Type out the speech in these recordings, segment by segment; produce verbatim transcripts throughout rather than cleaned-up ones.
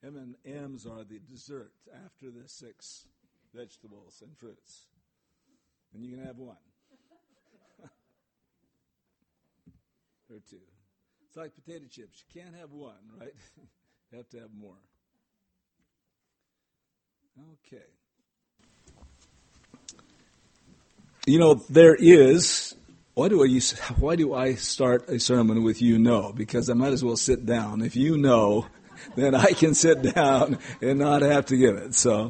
M and M's are the dessert after the six vegetables and fruits. And you can have one. Or two. It's like potato chips. You can't have one, right? You have to have more. Okay. You know, there is, why do I why do I start a sermon with you know? Because I might as well sit down. If you know, then I can sit down and not have to give it. So,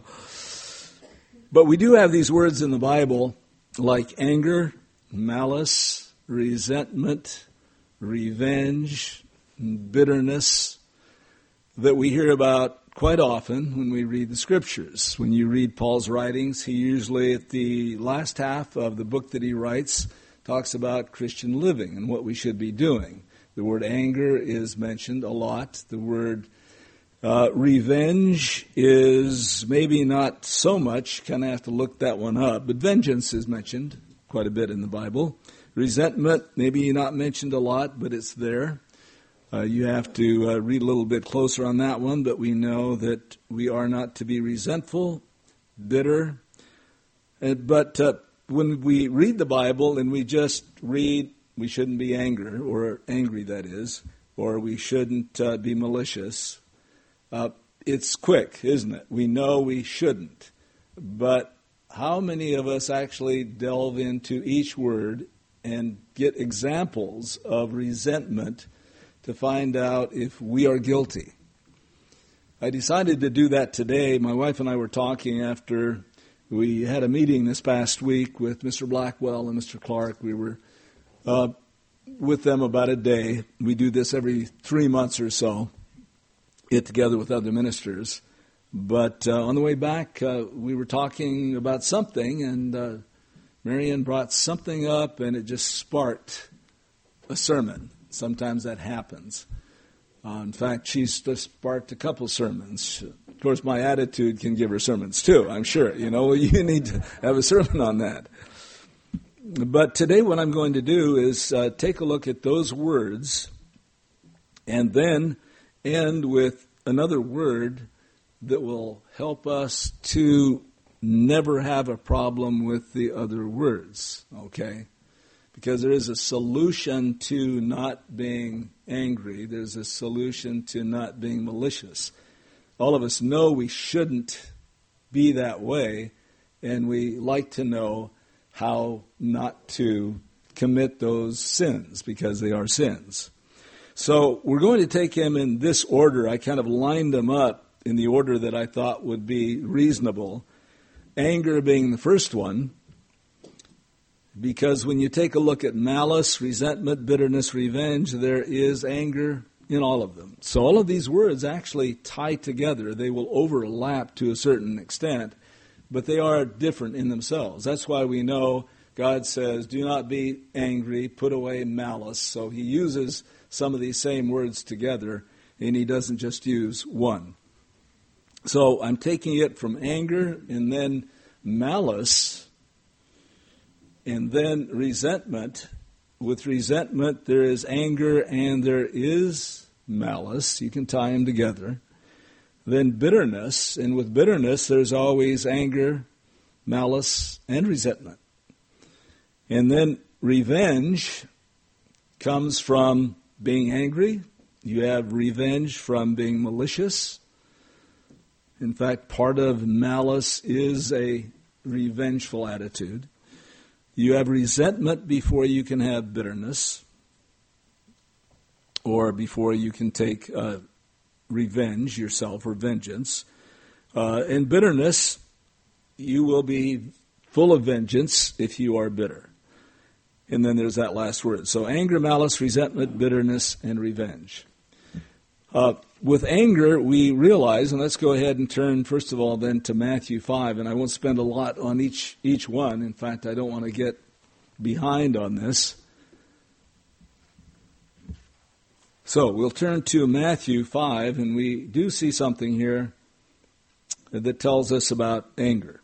but we do have these words in the Bible like anger, malice, resentment, revenge, bitterness that we hear about quite often when we read the Scriptures. When you read Paul's writings, he usually at the last half of the book that he writes talks about Christian living and what we should be doing. The word anger is mentioned a lot. The word uh, revenge is maybe not so much. Kind of have to look that one up. But vengeance is mentioned quite a bit in the Bible. Resentment, maybe not mentioned a lot, but it's there. Uh, you have to uh, read a little bit closer on that one, but we know that we are not to be resentful, bitter. Uh, but uh, when we read the Bible and we just read, we shouldn't be angry, or angry that is, or we shouldn't uh, be malicious, uh, it's quick, isn't it? We know we shouldn't. But how many of us actually delve into each word and get examples of resentment to find out if we are guilty? I decided to do that today. My wife and I were talking after we had a meeting this past week with Mister Blackwell and Mister Clark. We were uh, with them about a day. We do this every three months or so, get together with other ministers. But uh, on the way back, uh, we were talking about something, and uh, Marianne brought something up, and it just sparked a sermon. Sometimes that happens. Uh, in fact, she's just sparked a couple sermons. Of course, my attitude can give her sermons too, I'm sure. You know, you need to have a sermon on that. But today what I'm going to do is uh, take a look at those words and then end with another word that will help us to never have a problem with the other words, okay? Because there is a solution to not being angry. There's a solution to not being malicious. All of us know we shouldn't be that way, and we like to know how not to commit those sins, because they are sins. So we're going to take them in this order. I kind of lined them up in the order that I thought would be reasonable. Anger being the first one. Because when you take a look at malice, resentment, bitterness, revenge, there is anger in all of them. So all of these words actually tie together. They will overlap to a certain extent, but they are different in themselves. That's why we know God says, do not be angry, put away malice. So he uses some of these same words together, and he doesn't just use one. So I'm taking it from anger and then malice, and then resentment. With resentment, there is anger and there is malice. You can tie them together. Then bitterness, and with bitterness, there's always anger, malice, and resentment. And then revenge comes from being angry. You have revenge from being malicious. In fact, part of malice is a revengeful attitude. You have resentment before you can have bitterness, or before you can take uh, revenge yourself or vengeance. Uh, in bitterness, you will be full of vengeance if you are bitter. And then there's that last word. So anger, malice, resentment, bitterness, and revenge. Uh, with anger, we realize, and let's go ahead and turn, first of all, then to Matthew five, and I won't spend a lot on each each one. In fact, I don't want to get behind on this. So we'll turn to Matthew five, and we do see something here that tells us about anger.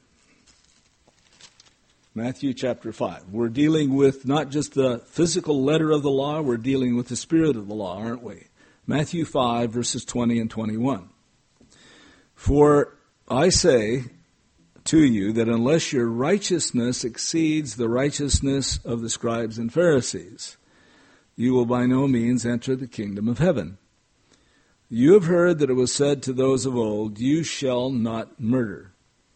Matthew chapter five. We're dealing with not just the physical letter of the law, we're dealing with the spirit of the law, aren't we? Matthew five, verses twenty and twenty-one. For I say to you that unless your righteousness exceeds the righteousness of the scribes and Pharisees, you will by no means enter the kingdom of heaven. You have heard that it was said to those of old, you shall not murder.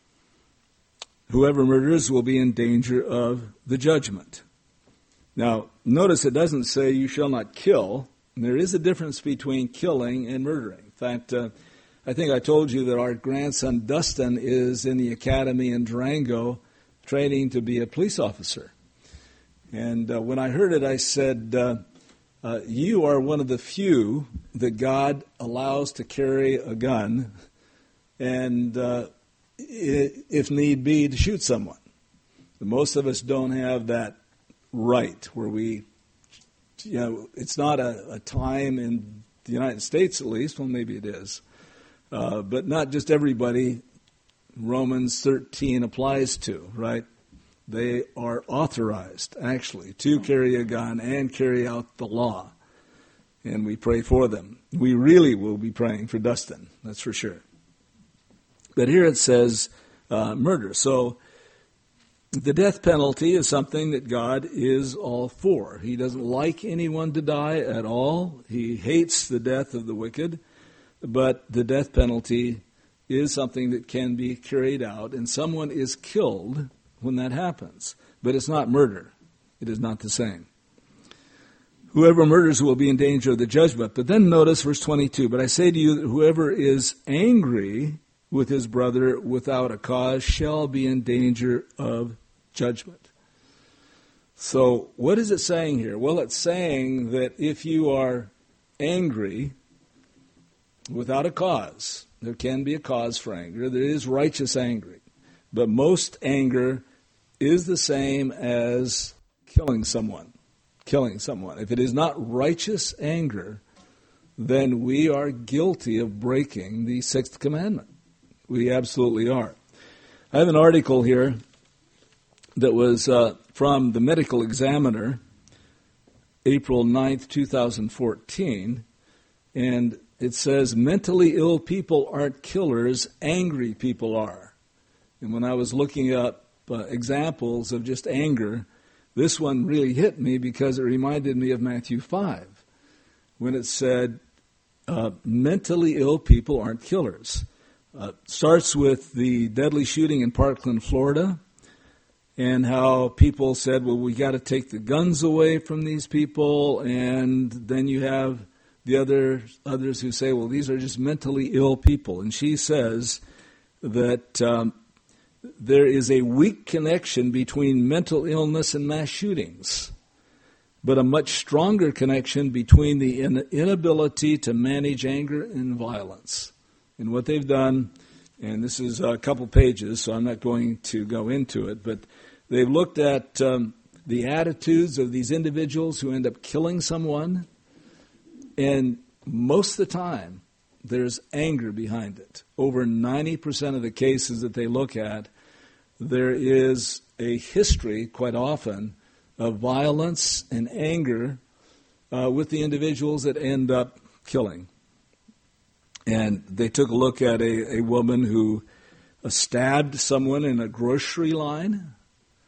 Whoever murders will be in danger of the judgment. Now, notice it doesn't say you shall not kill. There is a difference between killing and murdering. In fact, uh, I think I told you that our grandson Dustin is in the academy in Durango training to be a police officer. And uh, when I heard it, I said, uh, uh, you are one of the few that God allows to carry a gun and uh, if need be, to shoot someone. Most of us don't have that right where we, you know, it's not a, a time in the United States at least, well maybe it is, uh, but not just everybody Romans thirteen applies to, right? They are authorized actually to carry a gun and carry out the law. And we pray for them. We really will be praying for Dustin, that's for sure. But here it says uh, murder. So the death penalty is something that God is all for. He doesn't like anyone to die at all. He hates the death of the wicked. But the death penalty is something that can be carried out, and someone is killed when that happens. But it's not murder. It is not the same. Whoever murders will be in danger of the judgment. But then notice verse twenty-two. But I say to you that whoever is angry with his brother without a cause shall be in danger of judgment. So what is it saying here? Well, it's saying that if you are angry without a cause, there can be a cause for anger. There is righteous anger. But most anger is the same as killing someone. Killing someone. If it is not righteous anger, then we are guilty of breaking the sixth commandment. We absolutely are. I have an article here that was uh, from the Medical Examiner, April ninth, twenty fourteen, and it says, mentally ill people aren't killers, angry people are. And when I was looking up uh, examples of just anger, this one really hit me because it reminded me of Matthew five, when it said, uh, mentally ill people aren't killers. Uh, starts with the deadly shooting in Parkland, Florida, and how people said, well, we got to take the guns away from these people, and then you have the other others who say, well, these are just mentally ill people. And she says that um, there is a weak connection between mental illness and mass shootings, but a much stronger connection between the in- inability to manage anger and violence. And what they've done, and this is a couple pages, so I'm not going to go into it, but they've looked at um, the attitudes of these individuals who end up killing someone, and most of the time, there's anger behind it. Over ninety percent of the cases that they look at, there is a history, quite often, of violence and anger uh, with the individuals that end up killing. And they took a look at a, a woman who uh, stabbed someone in a grocery line.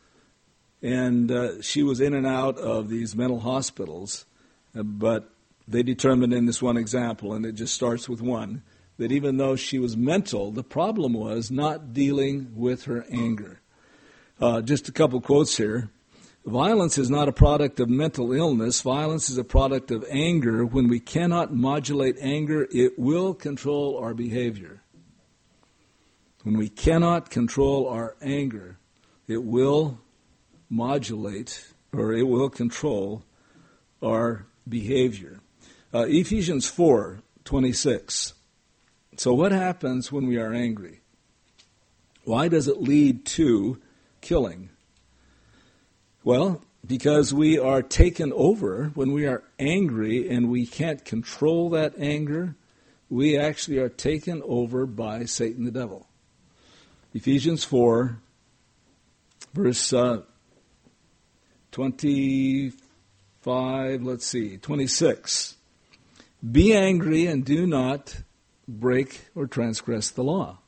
And uh, she was in and out of these mental hospitals. Uh, but they determined in this one example, and it just starts with one, that even though she was mental, the problem was not dealing with her anger. Uh, just a couple quotes here. Violence is not a product of mental illness. Violence is a product of anger. When we cannot modulate anger, it will control our behavior. When we cannot control our anger, it will modulate, or it will control our behavior. Uh, Ephesians four twenty-six. So what happens when we are angry? Why does it lead to killing? Well, because we are taken over when we are angry and we can't control that anger, we actually are taken over by Satan the devil. Ephesians four, verse uh, twenty-five, let's see, twenty-six. Be angry and do not break or transgress the law.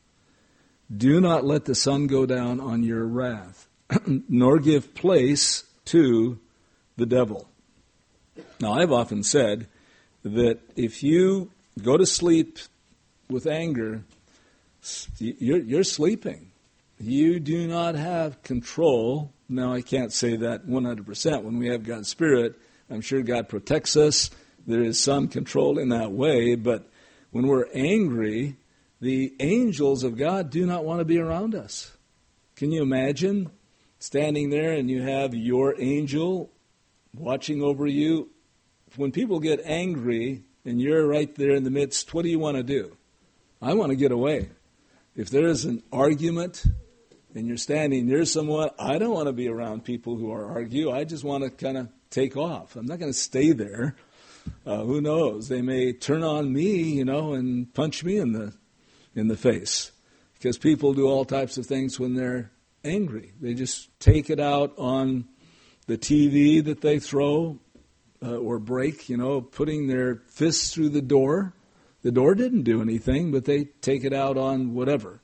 Do not let the sun go down on your wrath, nor give place to the devil. Now, I've often said that if you go to sleep with anger, you're, you're sleeping. You do not have control. Now, I can't say that one hundred percent. When we have God's Spirit, I'm sure God protects us. There is some control in that way, but when we're angry, the angels of God do not want to be around us. Can you imagine standing there and you have your angel watching over you? When people get angry and you're right there in the midst, what do you want to do? I want to get away. If there is an argument and you're standing near someone, I don't want to be around people who are argue. I just want to kind of take off. I'm not going to stay there. Uh, who knows? They may turn on me, you know, and punch me in the in the face. Because people do all types of things when they're angry. They just take it out on the T V that they throw uh, or break, you know, putting their fists through the door. The door didn't do anything, but they take it out on whatever.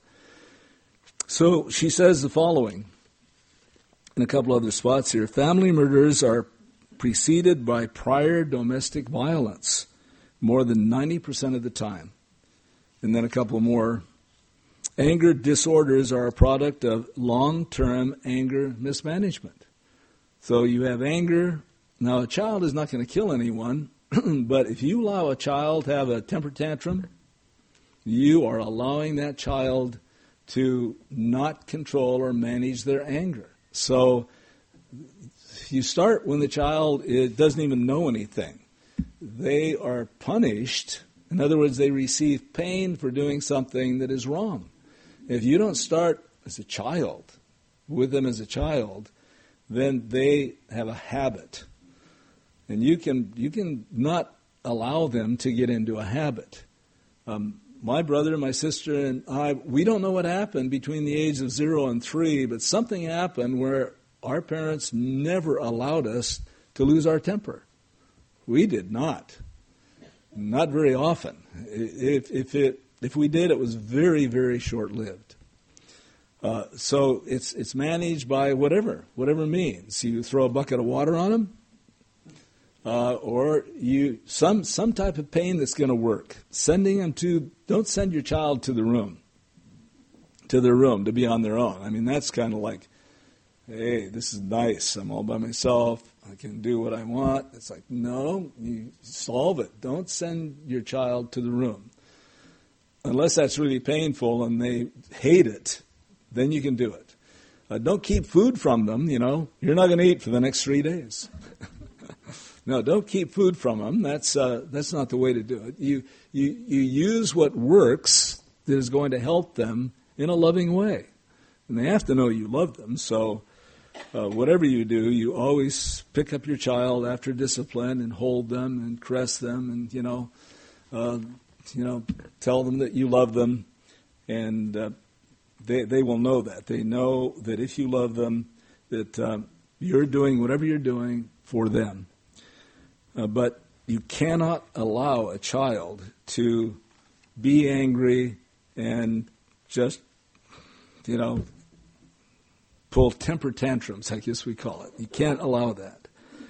So she says the following in a couple other spots here. Family murders are preceded by prior domestic violence more than ninety percent of the time. And then a couple more. Anger disorders are a product of long-term anger mismanagement. So you have anger. Now, a child is not going to kill anyone, but if you allow a child to have a temper tantrum, you are allowing that child to not control or manage their anger. So you start when the child it doesn't even know anything. They are punished. In other words, they receive pain for doing something that is wrong. If you don't start as a child, with them as a child, then they have a habit. And you can you can not allow them to get into a habit. Um, my brother, my sister, and I, we don't know what happened between the age of zero and three, but something happened where our parents never allowed us to lose our temper. We did not. Not very often. If, if, it, if we did, it was very, very short-lived. Uh, so it's it's managed by whatever, whatever means. You throw a bucket of water on them, uh, or you some some type of pain that's going to work. Sending them to, don't send your child to the room, to their room to be on their own. I mean, that's kind of like, hey, this is nice. I'm all by myself. I can do what I want. It's like, no, you solve it. Don't send your child to the room. Unless that's really painful and they hate it, then you can do it. Uh, don't keep food from them, you know. You're not going to eat for the next three days. No, don't keep food from them. That's uh, that's not the way to do it. You, you, you use what works that is going to help them in a loving way. And they have to know you love them, so Uh, whatever you do, you always pick up your child after discipline and hold them and caress them and, you know, uh, you know, tell them that you love them. And uh, they they will know that. They know that if you love them, that um, you're doing whatever you're doing for them. Uh, but you cannot allow a child to be angry and just, you know, pull temper tantrums, I guess we call it. You can't allow that.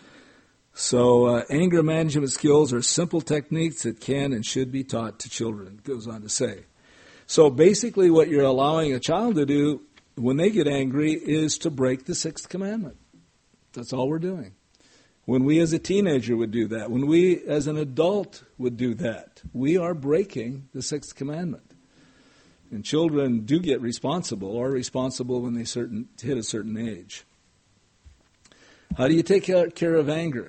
So uh, anger management skills are simple techniques that can and should be taught to children, it goes on to say. So basically what you're allowing a child to do when they get angry is to break the sixth commandment. That's all we're doing. When we as a teenager would do that, when we as an adult would do that, we are breaking the sixth commandment. And children do get responsible, or responsible when they certain, hit a certain age. How do you take care of anger?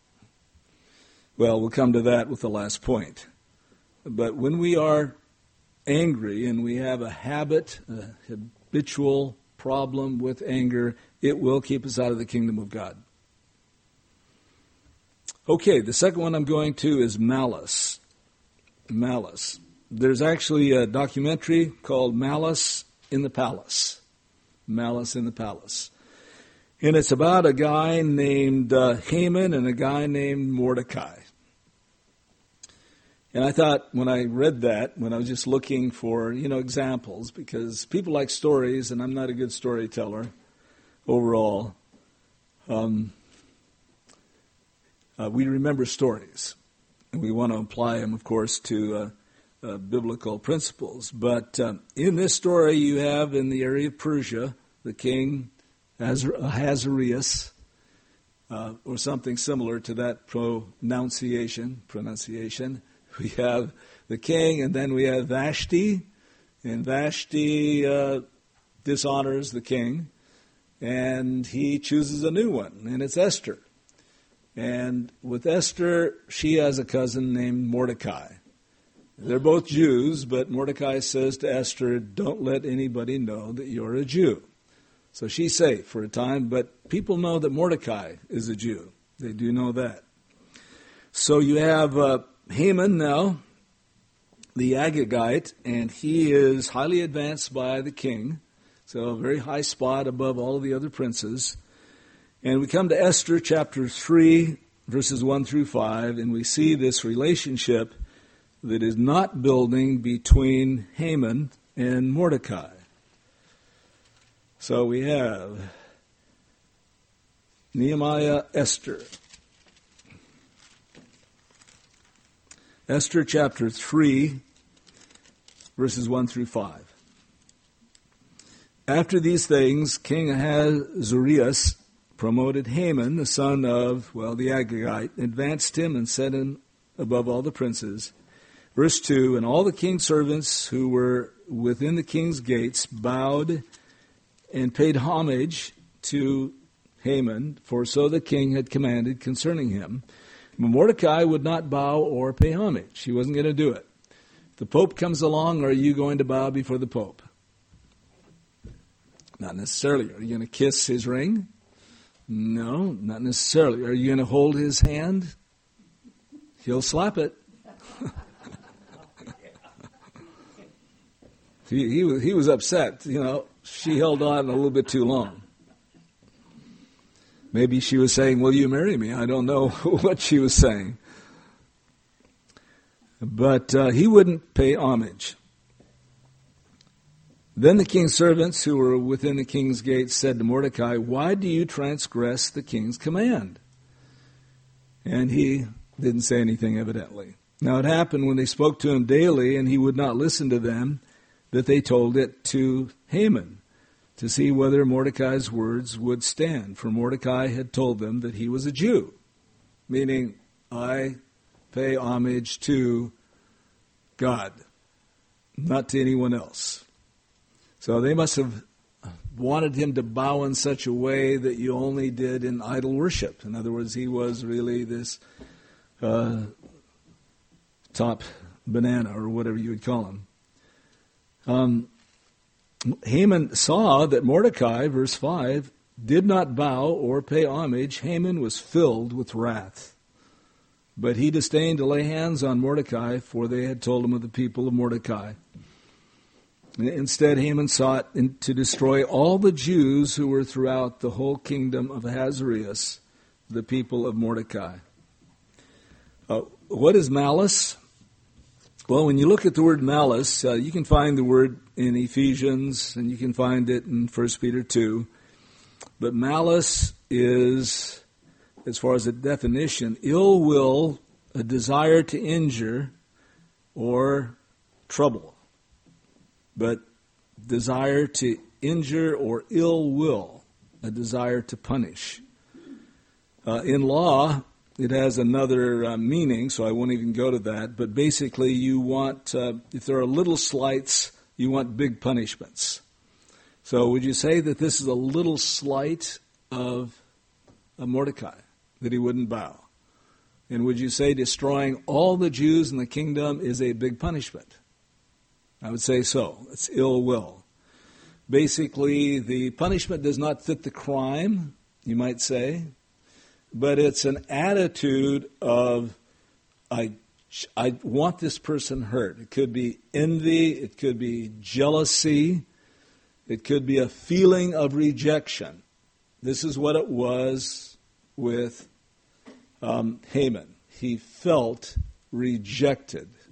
Well, we'll come to that with the last point. But when we are angry and we have a habit, a habitual problem with anger, it will keep us out of the kingdom of God. Okay, the second one I'm going to is malice. Malice. There's actually a documentary called Malice in the Palace. Malice in the Palace. And it's about a guy named uh, Haman and a guy named Mordecai. And I thought when I read that, when I was just looking for, you know, examples, because people like stories, and I'm not a good storyteller overall. Um, uh, we remember stories, and we want to apply them, of course, to uh, uh, biblical principles. But um, in this story, you have in the area of Persia, the king Ahasuerus, uh, or something similar to that pronunciation. Pronunciation. We have the king, and then we have Vashti, and Vashti uh, dishonors the king, and he chooses a new one, and it's Esther. And with Esther, she has a cousin named Mordecai. They're both Jews, but Mordecai says to Esther, don't let anybody know that you're a Jew. So she's safe for a time, but people know that Mordecai is a Jew. They do know that. So you have uh, Haman now, the Agagite, and he is highly advanced by the king, so a very high spot above all of the other princes. And we come to Esther chapter three, verses one through five, and we see this relationship that is not building between Haman and Mordecai. So we have Nehemiah, Esther. Esther chapter three, verses one through five. After these things, King Ahasuerus promoted Haman, the son of, well, the Agagite, advanced him and set him above all the princes. Verse two, and all the king's servants who were within the king's gates bowed and paid homage to Haman, for so the king had commanded concerning him. But Mordecai would not bow or pay homage. He wasn't going to do it. If the Pope comes along, are you going to bow before the Pope? Not necessarily. Are you going to kiss his ring? No, not necessarily. Are you going to hold his hand? He'll slap it. he, he, was, he was upset, you know. She held on a little bit too long. Maybe she was saying, will you marry me? I don't know what she was saying. But uh, he wouldn't pay homage. Then the king's servants who were within the king's gates said to Mordecai, why do you transgress the king's command? And he didn't say anything, evidently. Now it happened when they spoke to him daily and he would not listen to them, that they told it to Haman, to see whether Mordecai's words would stand. For Mordecai had told them that he was a Jew, meaning I pay homage to God, not to anyone else. So they must have wanted him to bow in such a way that you only did in idol worship. In other words, he was really this uh, top banana or whatever you would call him. Um, Haman saw that Mordecai, verse five, did not bow or pay homage. Haman was filled with wrath. But he disdained to lay hands on Mordecai, for they had told him of the people of Mordecai. Instead, Haman sought to destroy all the Jews who were throughout the whole kingdom of Ahasuerus, the people of Mordecai. Uh, what is malice? Well, when you look at the word malice, uh, you can find the word in Ephesians, and you can find it in First Peter two. But malice is, as far as a definition, ill will, a desire to injure, or trouble. But desire to injure or ill will, a desire to punish. Uh, in law, it has another uh, meaning, so I won't even go to that. But basically, you want, uh, if there are little slights, you want big punishments. So would you say that this is a little slight of, of Mordecai, that he wouldn't bow? And would you say destroying all the Jews in the kingdom is a big punishment? I would say so. It's ill will. Basically, the punishment does not fit the crime, you might say, but it's an attitude of, I, I want this person hurt. It could be envy, it could be jealousy, it could be a feeling of rejection. This is what it was with um, Haman. He felt rejected.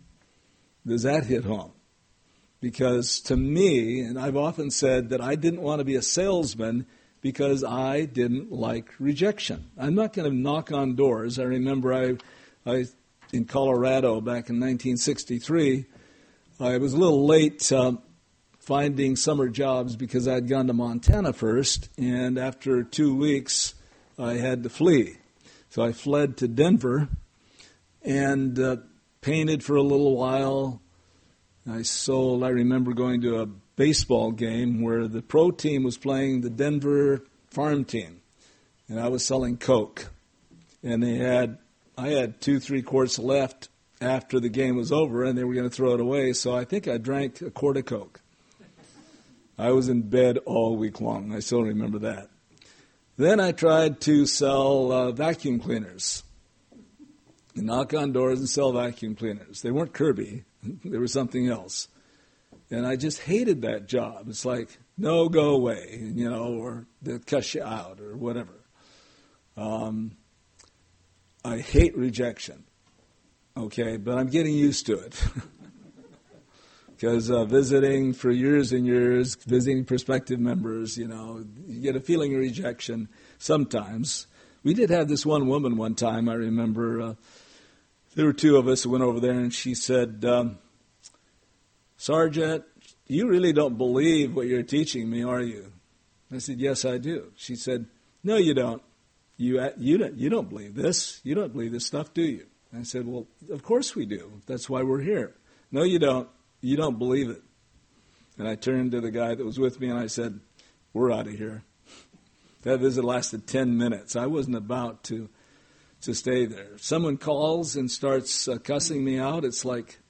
Does that hit home? Because to me, and I've often said that I didn't want to be a salesman because I didn't like rejection. I'm not going to knock on doors. I remember I, I in Colorado back in nineteen sixty-three, I was a little late uh, finding summer jobs because I'd gone to Montana first, and after two weeks, I had to flee. So I fled to Denver and uh, painted for a little while. I sold, I remember going to a baseball game where the pro team was playing the Denver farm team, and I was selling Coke. And they had, I had two, three quarts left after the game was over, and they were going to throw it away, so I think I drank a quart of Coke. I was in bed all week long. I still remember that. Then I tried to sell uh, vacuum cleaners. And knock on doors and sell vacuum cleaners. They weren't Kirby. They were something else. And I just hated that job. It's like, no, go away, you know, or they'll cuss you out or whatever. Um, I hate rejection, okay, but I'm getting used to it. Because uh, visiting for years and years, visiting prospective members, you know, you get a feeling of rejection sometimes. We did have this one woman one time, I remember, uh, there were two of us who went over there, and she said, um, Sergeant, you really don't believe what you're teaching me, are you? I said, yes, I do. She said, no, you don't. You, you don't. You don't believe this. You don't believe this stuff, do you? I said, well, of course we do. That's why we're here. No, you don't. You don't believe it. And I turned to the guy that was with me, and I said, we're out of here. That visit lasted ten minutes. I wasn't about to to stay there. If someone calls and starts uh, cussing me out, it's like,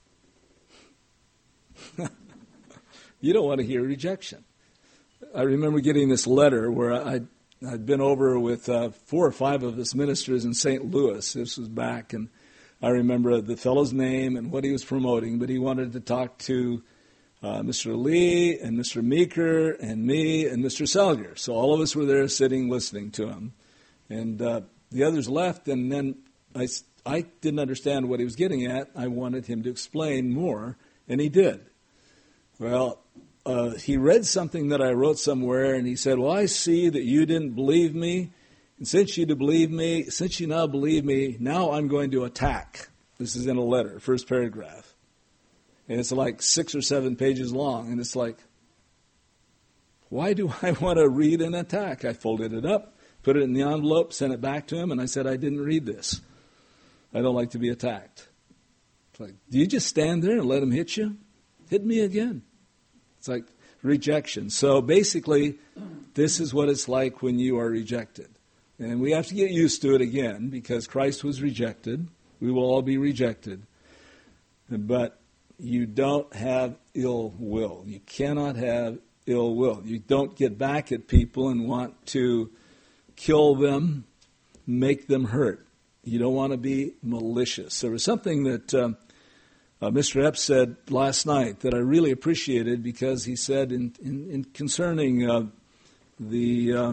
you don't want to hear rejection. I remember getting this letter where I'd, I'd been over with uh, four or five of us ministers in Saint Louis. This was back, and I remember the fellow's name and what he was promoting, but he wanted to talk to uh, Mister Lee and Mister Meeker and me and Mister Salger. So all of us were there sitting listening to him. And uh, the others left, and then I, I didn't understand what he was getting at. I wanted him to explain more, and he did. Well, uh, he read something that I wrote somewhere, and he said, well, I see that you didn't believe me, and since you did believe me, since you now believe me, now I'm going to attack. This is in a letter, first paragraph. And it's like six or seven pages long, and it's like, why do I want to read an attack? I folded it up, put it in the envelope, sent it back to him, and I said, I didn't read this. I don't like to be attacked. It's like, do you just stand there and let him hit you? Hit me again. It's like rejection. So basically, this is what it's like when you are rejected. And we have to get used to it again, because Christ was rejected. We will all be rejected. But you don't have ill will. You cannot have ill will. You don't get back at people and want to kill them, make them hurt. You don't want to be malicious. There was something that uh, uh, Mister Epps said last night that I really appreciated, because he said in, in, in concerning uh, the uh,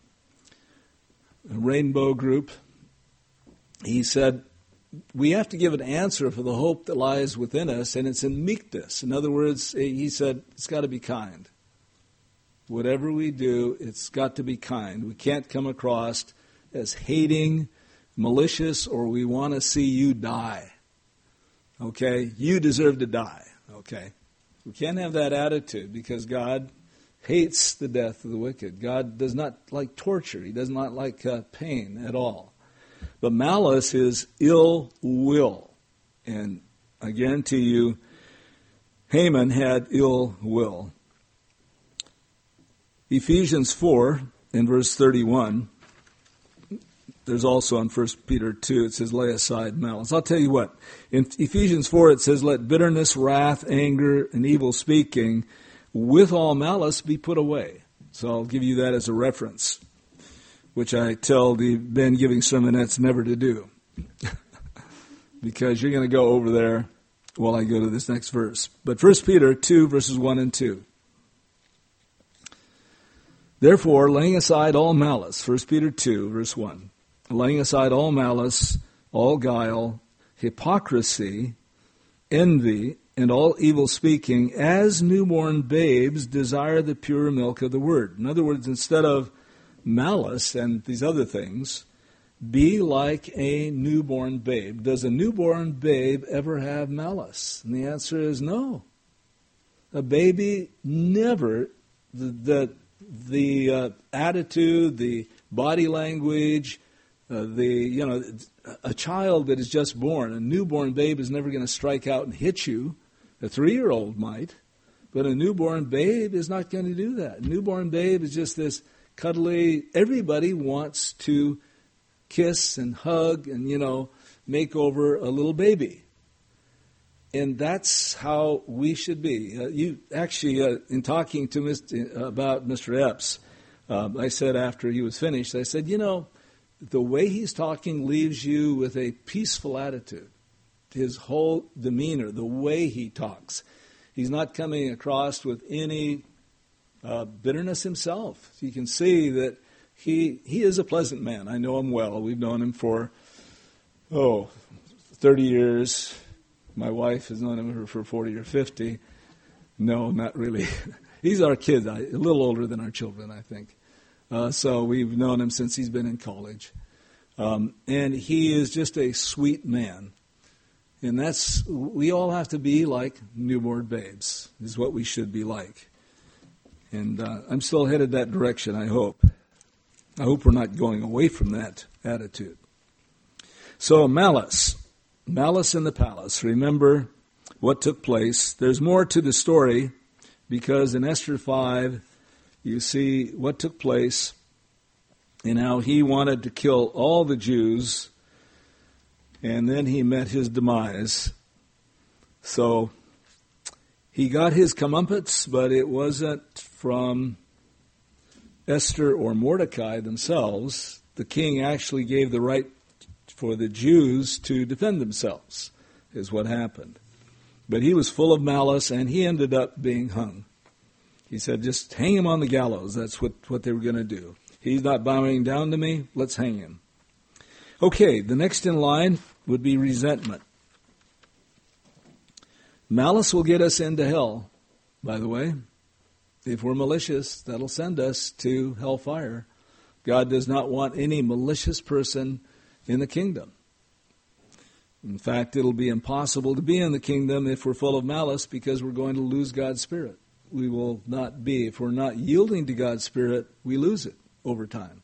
Rainbow Group, he said, we have to give an answer for the hope that lies within us, and it's in meekness. In other words, he said, it's got to be kind. Whatever we do, it's got to be kind. We can't come across as hating, malicious, or we want to see you die. Okay? You deserve to die. Okay? We can't have that attitude, because God hates the death of the wicked. God does not like torture. He does not like uh, pain at all. But malice is ill will. And I guarantee you, Haman had ill will. Ephesians four, in verse thirty-one, there's also on First Peter two, it says, lay aside malice. I'll tell you what, in Ephesians four it says, let bitterness, wrath, anger, and evil speaking with all malice be put away. So I'll give you that as a reference, which I tell the Ben giving sermonettes never to do. Because you're going to go over there while I go to this next verse. But First Peter two, verses one and two. Therefore, laying aside all malice, First Peter two, verse one, laying aside all malice, all guile, hypocrisy, envy, and all evil speaking, as newborn babes desire the pure milk of the word. In other words, instead of malice and these other things, be like a newborn babe. Does a newborn babe ever have malice? And the answer is no. A baby never, the the, the uh, attitude, the body language, uh, the, you know, a child that is just born, a newborn babe is never going to strike out and hit you. A three-year-old might, but a newborn babe is not going to do that. A newborn babe is just this cuddly, everybody wants to kiss and hug and, you know, make over a little baby. And that's how we should be. Uh, you actually, uh, in talking to Mister about Mister Epps, uh, I said after he was finished, I said, you know, the way he's talking leaves you with a peaceful attitude. His whole demeanor, the way he talks. He's not coming across with any uh, bitterness himself. You can see that he he is a pleasant man. I know him well. We've known him for, oh, thirty years. My wife has known him for forty or fifty. No, not really. He's our kid, a little older than our children, I think. Uh, so we've known him since he's been in college. Um, and he is just a sweet man. And that's, we all have to be like newborn babes, is what we should be like. And uh, I'm still headed that direction, I hope. I hope we're not going away from that attitude. So malice. Malice in the palace. Remember what took place. There's more to the story because in Esther five, you see what took place and how he wanted to kill all the Jews, and then he met his demise. So he got his comeuppance, but it wasn't from Esther or Mordecai themselves. The king actually gave the right for the Jews to defend themselves, is what happened. But he was full of malice, and he ended up being hung. He said, just hang him on the gallows. That's what, what they were going to do. He's not bowing down to me. Let's hang him. Okay, the next in line would be resentment. Malice will get us into hell, by the way. If we're malicious, that'll send us to hellfire. God does not want any malicious person in the kingdom. In fact, it'll be impossible to be in the kingdom if we're full of malice because we're going to lose God's Spirit. We will not be. If we're not yielding to God's Spirit, we lose it over time.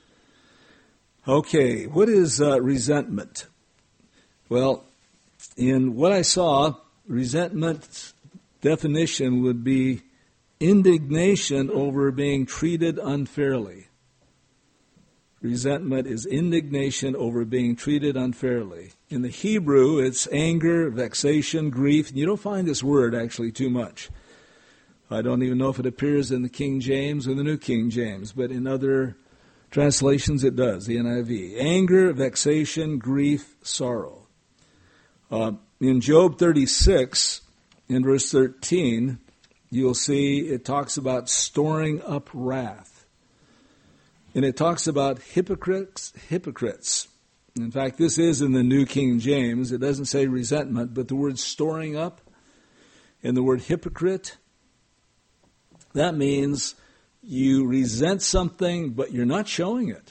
Okay, what is uh, resentment? Well, in what I saw, resentment definition would be indignation over being treated unfairly. Resentment is indignation over being treated unfairly. In the Hebrew, it's anger, vexation, grief. And you don't find this word actually too much. I don't even know if it appears in the King James or the New King James, but in other translations it does, the N I V. Anger, vexation, grief, sorrow. Uh, in Job thirty-six, in verse thirteen, you'll see it talks about storing up wrath. And it talks about hypocrites, hypocrites. In fact, this is in the New King James. It doesn't say resentment, but the word storing up and the word hypocrite, that means you resent something, but you're not showing it.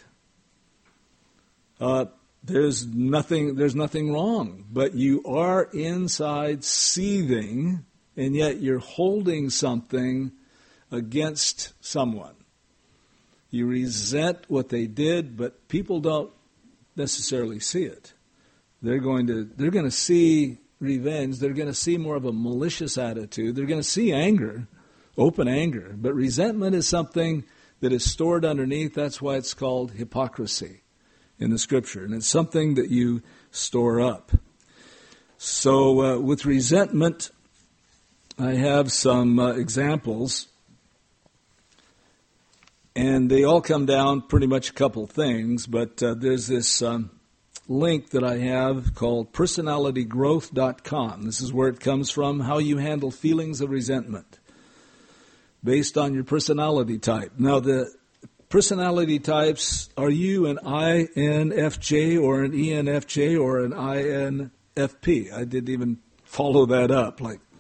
Uh, there's nothing, there's nothing wrong, but you are inside seething, and yet you're holding something against someone. You resent what they did, but people don't necessarily see it. They're going to they're going to see revenge. They're going to see more of a malicious attitude. They're going to see anger, open anger. But resentment is something that is stored underneath. That's why it's called hypocrisy in the Scripture. And it's something that you store up. So uh, with resentment, I have some uh, examples. And they all come down pretty much a couple things, but uh, there's this um, link that I have called personality growth dot com. This is where it comes from, how you handle feelings of resentment based on your personality type. Now, the personality types, are you an I N F J or an E N F J or an I N F P? I didn't even follow that up. Like,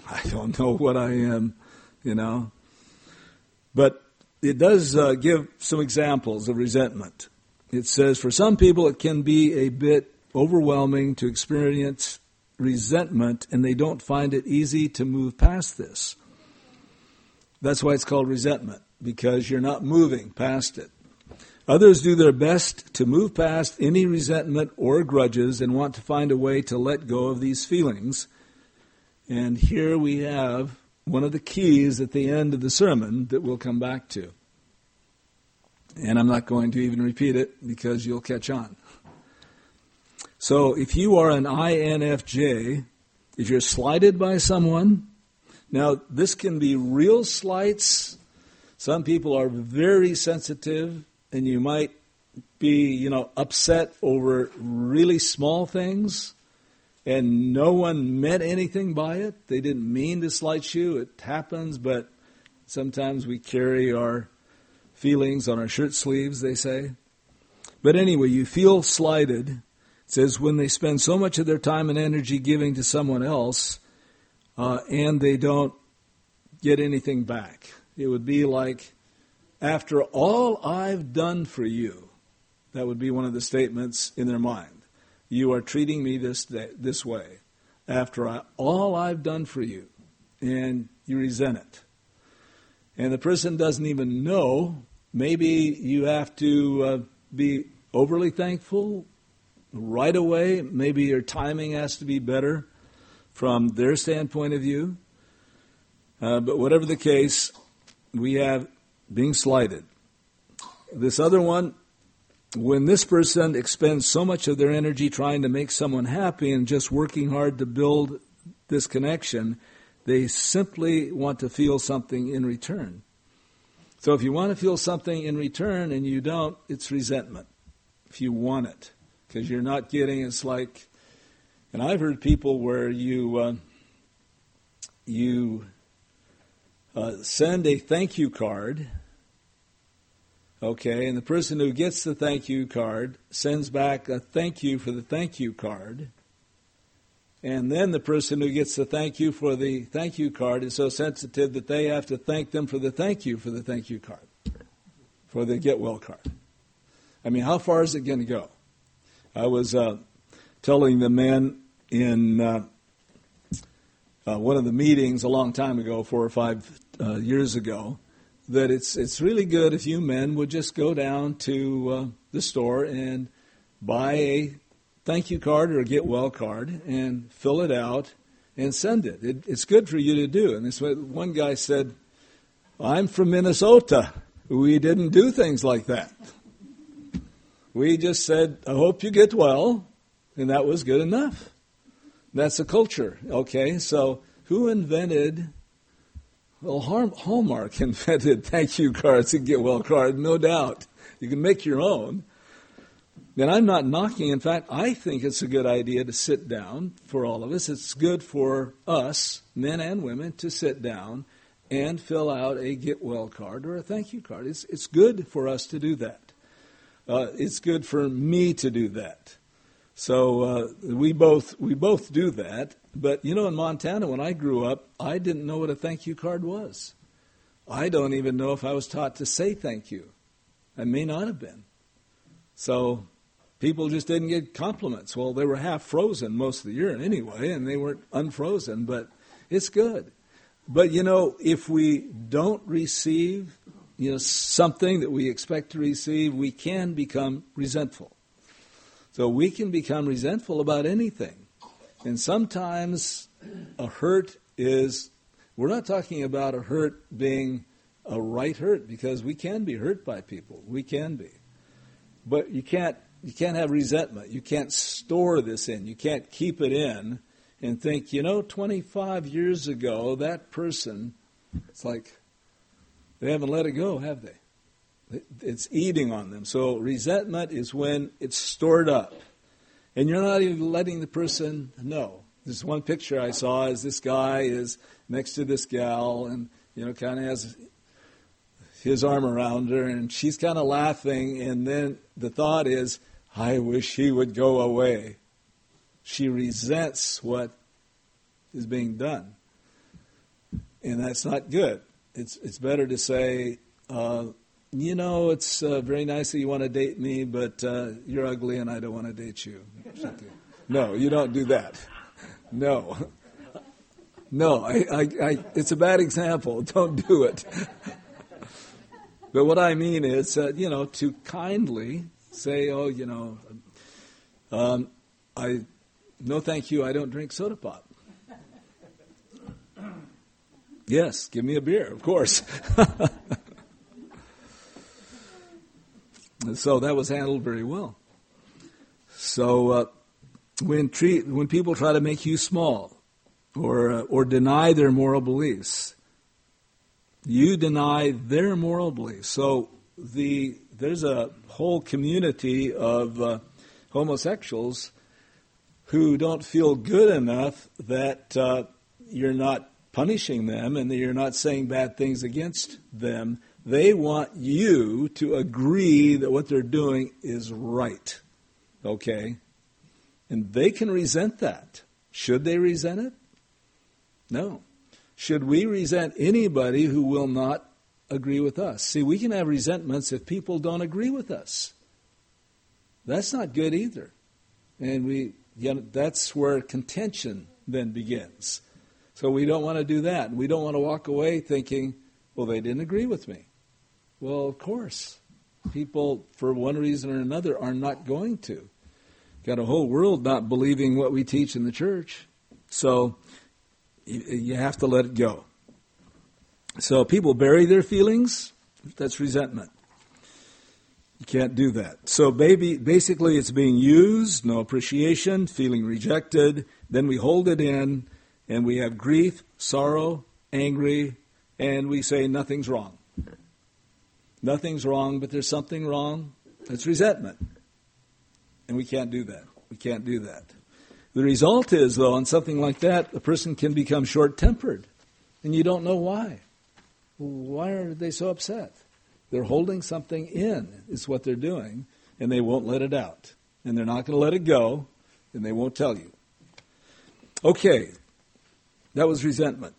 I don't know what I am, you know. But it does uh, give some examples of resentment. It says, for some people it can be a bit overwhelming to experience resentment, and they don't find it easy to move past this. That's why it's called resentment, because you're not moving past it. Others do their best to move past any resentment or grudges and want to find a way to let go of these feelings. And here we have one of the keys at the end of the sermon that we'll come back to. And I'm not going to even repeat it because you'll catch on. So if you are an I N F J, if you're slighted by someone, now this can be real slights. Some people are very sensitive, and you might be, you know, upset over really small things, and no one meant anything by it. They didn't mean to slight you. It happens, but sometimes we carry our feelings on our shirt sleeves, they say. But anyway, you feel slighted. It says when they spend so much of their time and energy giving to someone else, uh, and they don't get anything back. It would be like, after all I've done for you, that would be one of the statements in their mind. You are treating me this day, this way, after I, all I've done for you, and you resent it. And the person doesn't even know. Maybe you have to uh, be overly thankful right away. Maybe your timing has to be better from their standpoint of view. Uh, but whatever the case, we have being slighted. This other one, when this person expends so much of their energy trying to make someone happy and just working hard to build this connection, they simply want to feel something in return. So if you want to feel something in return and you don't, it's resentment. If you want it, because you're not getting, it's like, and I've heard people where you uh, you uh, send a thank you card, okay, and the person who gets the thank you card sends back a thank you for the thank you card. And then the person who gets the thank you for the thank you card is so sensitive that they have to thank them for the thank you for the thank you card, for the get well card. I mean, how far is it going to go? I was uh, telling the men in uh, uh, one of the meetings a long time ago, four or five uh, years ago, that it's it's really good if you men would just go down to uh, the store and buy a thank you card or a get well card and fill it out and send it. it. It's good for you to do. And this one guy said, I'm from Minnesota. We didn't do things like that. We just said, I hope you get well, and that was good enough. That's a culture, okay? So who invented, well, Hallmark invented thank you cards and get well cards, no doubt. You can make your own. And I'm not knocking. In fact, I think it's a good idea to sit down for all of us. It's good for us, men and women, to sit down and fill out a get well card or a thank you card. It's it's good for us to do that. Uh, it's good for me to do that. So uh, we both we both do that. But you know, in Montana, when I grew up, I didn't know what a thank you card was. I don't even know if I was taught to say thank you. I may not have been. So people just didn't get compliments. Well, they were half frozen most of the year anyway, and they weren't unfrozen, but it's good. But, you know, if we don't receive, you know, something that we expect to receive, we can become resentful. So we can become resentful about anything. And sometimes a hurt is, we're not talking about a hurt being a right hurt, because we can be hurt by people. We can be. But you can't You can't have resentment. You can't store this in. You can't keep it in and think, you know, twenty-five years ago, that person, it's like they haven't let it go, have they? It's eating on them. So resentment is when it's stored up. And you're not even letting the person know. This one picture I saw is this guy is next to this gal and, you know, kind of has his arm around her, and she's kind of laughing, and then the thought is, I wish he would go away. She resents what is being done. And that's not good. It's it's better to say, uh, you know, it's uh, very nice that you want to date me, but uh, you're ugly and I don't want to date you. No, you don't do that. No. No, I, I, I, it's a bad example. Don't do it. But what I mean is, uh, you know, to kindly say, oh, you know, um, I, no thank you, I don't drink soda pop. Yes, give me a beer, of course. So that was handled very well. So uh, when treat, when people try to make you small or uh, or deny their moral beliefs, you deny their moral beliefs. So the there's a whole community of uh, homosexuals who don't feel good enough that uh, you're not punishing them and that you're not saying bad things against them. They want you to agree that what they're doing is right. Okay? And they can resent that. Should they resent it? No. Should we resent anybody who will not agree with us? See, we can have resentments if people don't agree with us. That's not good either. And we, you know, that's where contention then begins. So we don't want to do that. We don't want to walk away thinking, well, they didn't agree with me. Well, of course. People, for one reason or another, are not going to. Got a whole world not believing what we teach in the church. So you have to let it go. So people bury their feelings. That's resentment. You can't do that. So baby, basically it's being used, no appreciation, feeling rejected. Then we hold it in, and we have grief, sorrow, angry, and we say nothing's wrong. Nothing's wrong, but there's something wrong. That's resentment. And we can't do that. We can't do that. The result is, though, on something like that, a person can become short-tempered. And you don't know why. Why are they so upset? They're holding something in, is what they're doing, and they won't let it out. And they're not going to let it go, and they won't tell you. Okay, that was resentment.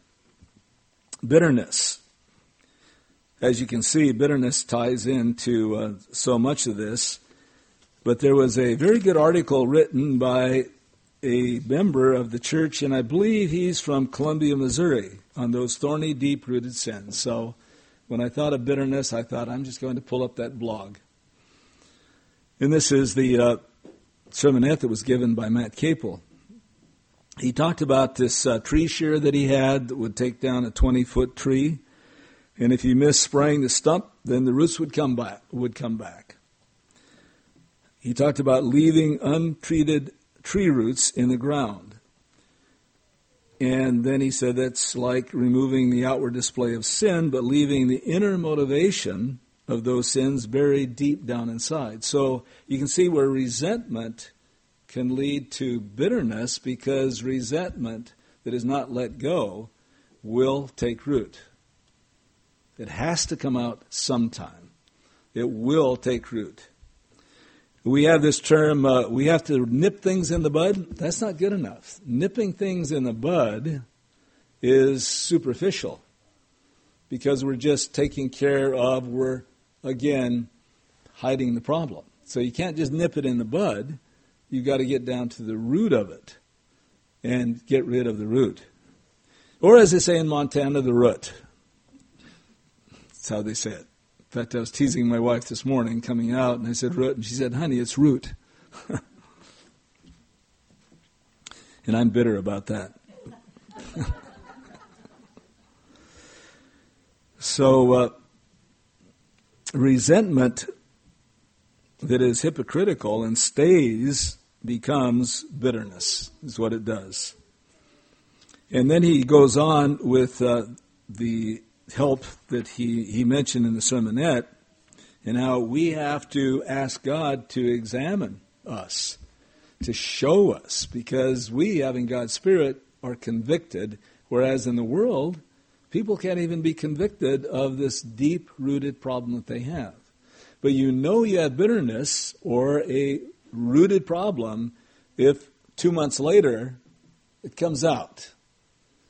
Bitterness. As you can see, bitterness ties into uh, so much of this. But there was a very good article written by a member of the church, and I believe he's from Columbia, Missouri, on those thorny, deep-rooted sins. So when I thought of bitterness, I thought, I'm just going to pull up that blog. And this is the uh, sermonette that was given by Matt Capel. He talked about this uh, tree shear that he had that would take down a twenty-foot tree. And if you missed spraying the stump, then the roots would come back. Would come back. He talked about leaving untreated tree roots in the ground. And then he said that's like removing the outward display of sin, but leaving the inner motivation of those sins buried deep down inside. So you can see where resentment can lead to bitterness, because resentment that is not let go will take root. It has to come out sometime. It will take root. We have this term, uh, we have to nip things in the bud. That's not good enough. Nipping things in the bud is superficial, because we're just taking care of, we're, again, hiding the problem. So you can't just nip it in the bud. You've got to get down to the root of it and get rid of the root. Or as they say in Montana, the root. That's how they say it. In fact, I was teasing my wife this morning coming out, and I said root, and she said, honey, it's root. And I'm bitter about that. So, uh, resentment that is hypocritical and stays becomes bitterness, is what it does. And then he goes on with uh, the help that he, he mentioned in the sermonette, and how we have to ask God to examine us, to show us, because we, having God's Spirit, are convicted, whereas in the world, people can't even be convicted of this deep-rooted problem that they have. But you know you have bitterness or a rooted problem if two months later it comes out.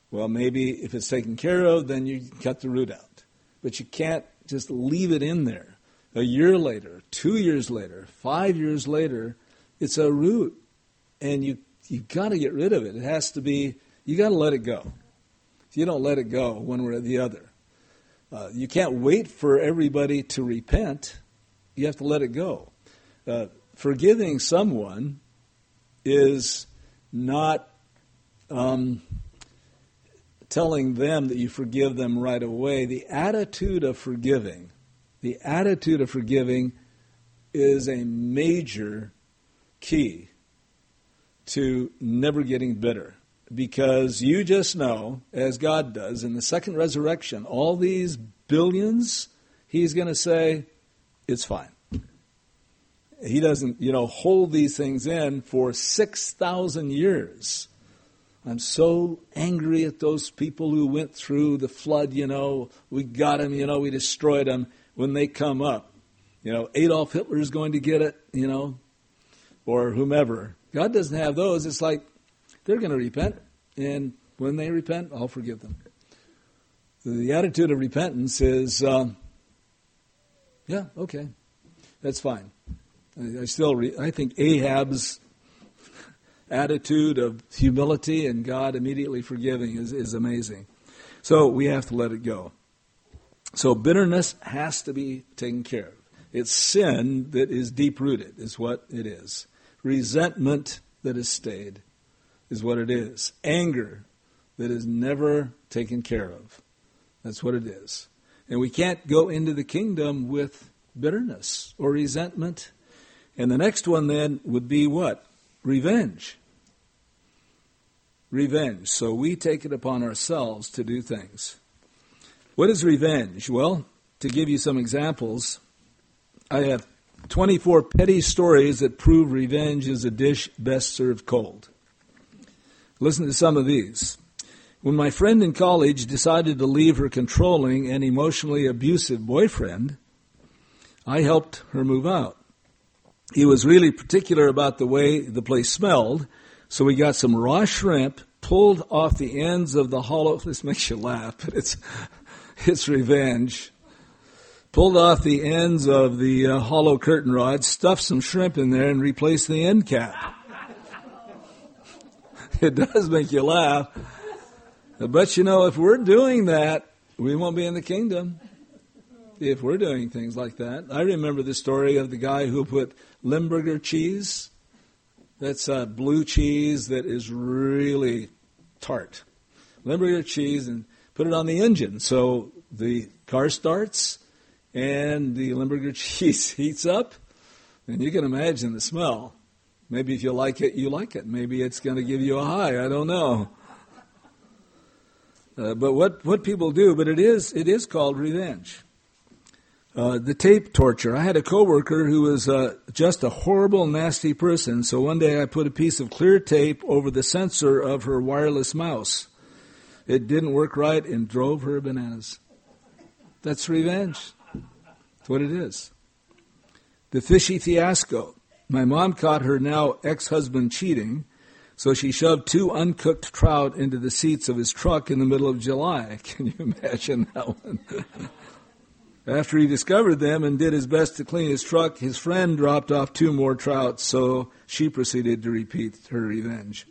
Well, maybe if it's taken care of, then you cut the root out. But you can't just leave it in there. A year later, two years later, five years later, it's a root. And you, you've got to get rid of it. It has to be, you got to let it go. If you don't let it go one way or the other. Uh, you can't wait for everybody to repent. You have to let it go. Uh, forgiving someone is not um, telling them that you forgive them right away. The attitude of forgiving, the attitude of forgiving is a major key to never getting bitter. Because you just know, as God does, in the second resurrection, all these billions, he's going to say, it's fine. He doesn't, you know, hold these things in for six thousand years. I'm so angry at those people who went through the flood, you know, we got them, you know, we destroyed them. When they come up, you know, Adolf Hitler is going to get it, you know, or whomever. God doesn't have those. It's like, they're going to repent, and when they repent, I'll forgive them. The attitude of repentance is, um, yeah, okay, that's fine. I, I still, re- I think Ahab's attitude of humility and God immediately forgiving is, is amazing. So we have to let it go. So bitterness has to be taken care of. It's sin that is deep-rooted, is what it is. Resentment that has stayed is what it is. Anger that is never taken care of. That's what it is. And we can't go into the kingdom with bitterness or resentment. And the next one then would be what? Revenge. Revenge. So we take it upon ourselves to do things. What is revenge? Well, to give you some examples, I have twenty-four petty stories that prove revenge is a dish best served cold. Listen to some of these. When my friend in college decided to leave her controlling and emotionally abusive boyfriend, I helped her move out. He was really particular about the way the place smelled, so we got some raw shrimp, pulled off the ends of the hollow, this makes you laugh, but it's, it's revenge. Pulled off the ends of the uh, hollow curtain rod, stuffed some shrimp in there, and replaced the end cap. It does make you laugh. But you know, if we're doing that, we won't be in the kingdom. If we're doing things like that. I remember the story of the guy who put Limburger cheese. That's uh, blue cheese that is really tart. Limburger cheese, and put it on the engine. So the car starts and the Limburger cheese heats up. And you can imagine the smell. Maybe if you like it, you like it. Maybe it's going to give you a high. I don't know. Uh, but what, what people do, but it is it is called revenge. Uh, the tape torture. I had a coworker who was uh, just a horrible, nasty person. So one day I put a piece of clear tape over the sensor of her wireless mouse. It didn't work right and drove her bananas. That's revenge. That's what it is. The fishy fiasco. My mom caught her now ex-husband cheating, so she shoved two uncooked trout into the seats of his truck in the middle of July. Can you imagine that one? After he discovered them and did his best to clean his truck, his friend dropped off two more trout, so she proceeded to repeat her revenge.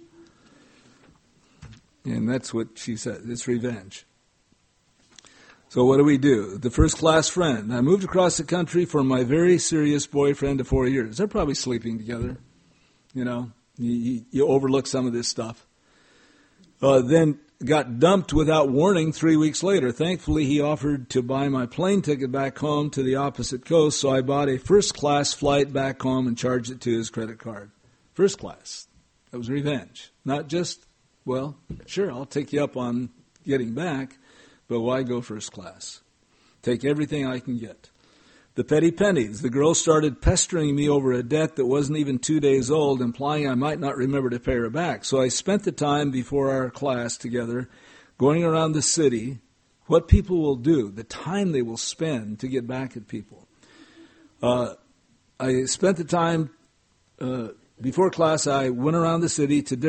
And that's what she said. It's revenge. So what do we do? The first-class friend. I moved across the country from my very serious boyfriend of four years. They're probably sleeping together. You know, you, you overlook some of this stuff. Uh, then got dumped without warning three weeks later. Thankfully, he offered to buy my plane ticket back home to the opposite coast, so I bought a first-class flight back home and charged it to his credit card. First class. That was revenge. Not just, well, sure, I'll take you up on getting back, but why go first class? Take everything I can get. The petty pennies. The girl started pestering me over a debt that wasn't even two days old, implying I might not remember to pay her back. So I spent the time before our class together going around the city, what people will do, the time they will spend to get back at people. Uh, I spent the time, uh, before class, I went around the city to different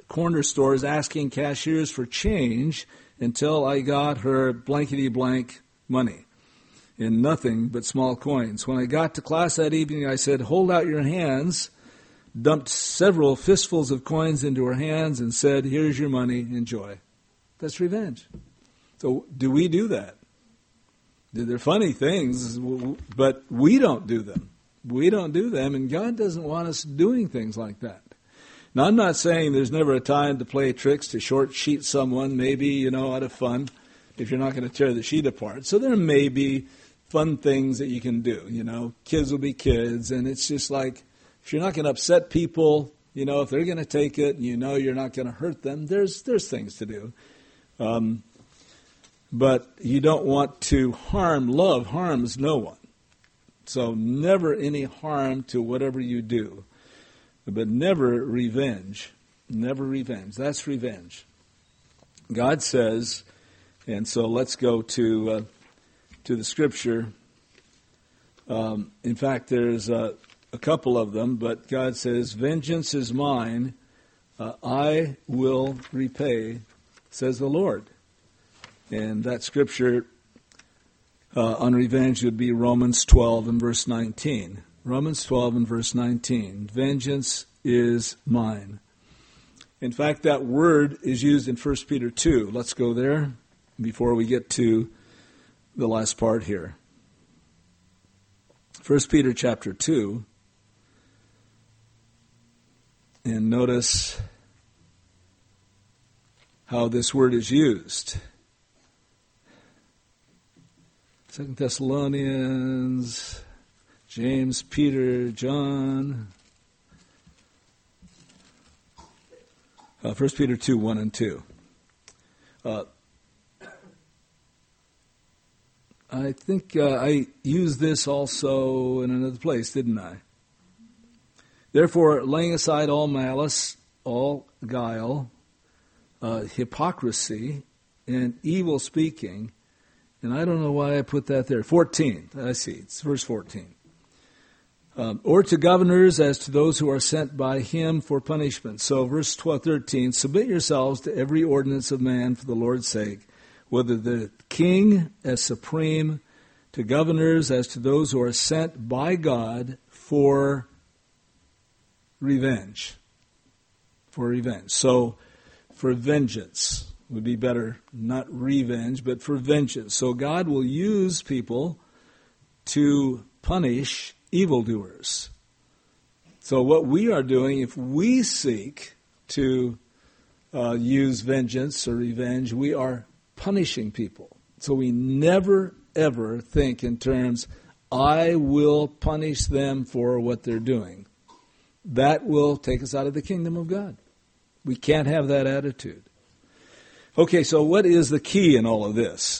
corner stores asking cashiers for change until I got her blankety blank money in nothing but small coins. When I got to class that evening, I said, "Hold out your hands," dumped several fistfuls of coins into her hands and said, "Here's your money, enjoy." That's revenge. So do we do that? They're funny things, but we don't do them. We don't do them, and God doesn't want us doing things like that. Now, I'm not saying there's never a time to play tricks, to short sheet someone, maybe, you know, out of fun, if you're not going to tear the sheet apart. So there may be fun things that you can do, you know. Kids will be kids, and it's just like, if you're not going to upset people, you know, if they're going to take it, and you know you're not going to hurt them, there's there's things to do. Um, but you don't want to harm. Love harms no one. So never any harm to whatever you do. But never revenge. Never revenge. That's revenge. God says, and so let's go to uh, to the scripture. Um, in fact, there's uh, a couple of them, but God says, "Vengeance is mine, uh, I will repay, says the Lord." And that scripture uh, on revenge would be Romans twelve and verse nineteen. Romans twelve and verse nineteen. Vengeance is mine. In fact, that word is used in First Peter two. Let's go there before we get to the last part here. First Peter chapter two. And notice how this word is used. Second Thessalonians, James, Peter, John. Uh, First Peter two, one and two. Uh, I think uh, I used this also in another place, didn't I? "Therefore, laying aside all malice, all guile, uh, hypocrisy, and evil speaking," and I don't know why I put that there. fourteen, I see, it's verse fourteen. Um, "or to governors as to those who are sent by him for punishment." So verse twelve, thirteen, "Submit yourselves to every ordinance of man for the Lord's sake, whether the king as supreme, to governors as to those who are sent by God for revenge." For revenge. So for vengeance would be better, not revenge, but for vengeance. So God will use people to punish evildoers. So what we are doing, if we seek to uh, use vengeance or revenge, we are punishing people. So we never, ever think in terms, I will punish them for what they're doing. That will take us out of the kingdom of God. We can't have that attitude. Okay, so what is the key in all of this?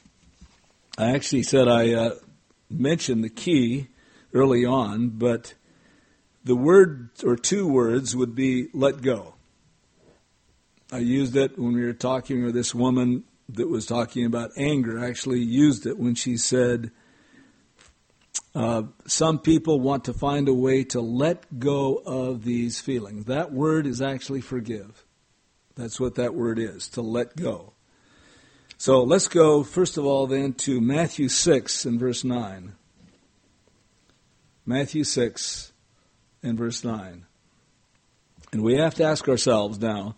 I actually said I uh, mentioned the key early on, but the word or two words would be let go. I used it when we were talking, or this woman that was talking about anger actually used it when she said, uh, some people want to find a way to let go of these feelings. That word is actually forgive. That's what that word is, to let go. So let's go, first of all, then to Matthew six and verse nine. Matthew six and verse nine. And we have to ask ourselves now,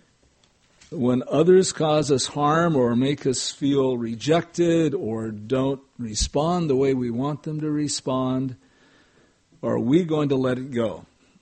when others cause us harm or make us feel rejected or don't respond the way we want them to respond, are we going to let it go?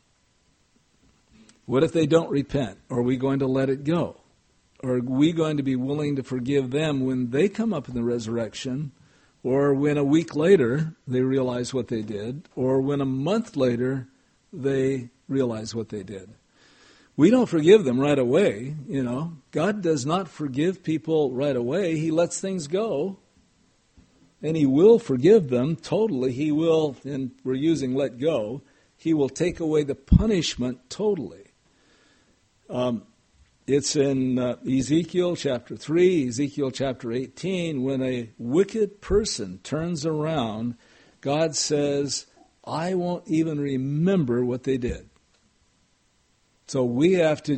What if they don't repent? Are we going to let it go? Or are we going to be willing to forgive them when they come up in the resurrection, or when a week later they realize what they did, or when a month later they realize what they did? We don't forgive them right away, you know. God does not forgive people right away. He lets things go, and He will forgive them totally. He will, and we're using let go, He will take away the punishment totally. Um, it's in uh, Ezekiel chapter three, Ezekiel chapter eighteen, when a wicked person turns around, God says, I won't even remember what they did. So we have to just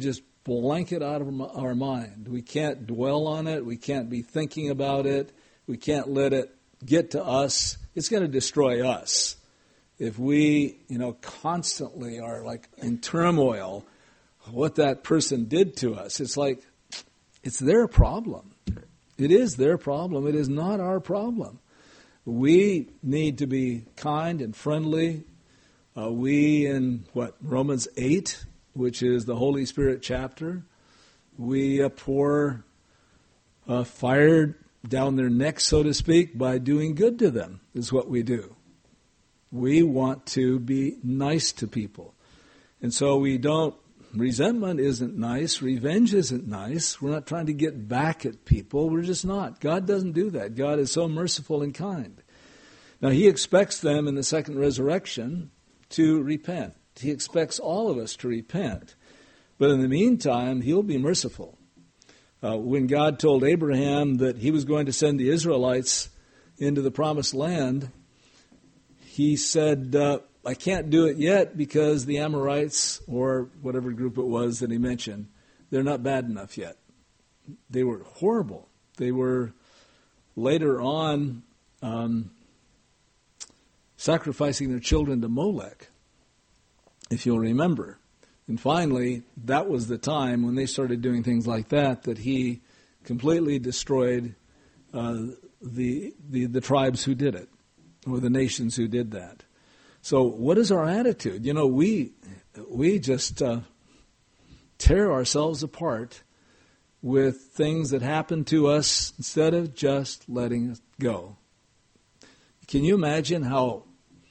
blanket out of our mind. We can't dwell on it. We can't be thinking about it. We can't let it get to us. It's going to destroy us. If we, you know, constantly are like in turmoil, what that person did to us, it's like, it's their problem. It is their problem. It is not our problem. We need to be kind and friendly. Uh, we, in what, Romans eight, which is the Holy Spirit chapter, we uh, pour uh, fire down their necks, so to speak, by doing good to them, is what we do. We want to be nice to people. And so we don't, resentment isn't nice, revenge isn't nice. We're not trying to get back at people. We're just not. God doesn't do that. God is so merciful and kind. Now, He expects them in the second resurrection to repent. He expects all of us to repent. But in the meantime, He'll be merciful. Uh, when God told Abraham that He was going to send the Israelites into the promised land, He said, uh, I can't do it yet because the Amorites, or whatever group it was that He mentioned, they're not bad enough yet. They were horrible. They were later on um, sacrificing their children to Molech, if you'll remember. And finally, that was the time when they started doing things like that, that He completely destroyed uh, the, the the tribes who did it, or the nations who did that. So what is our attitude? You know, we we just uh, tear ourselves apart with things that happen to us instead of just letting it go. Can you imagine how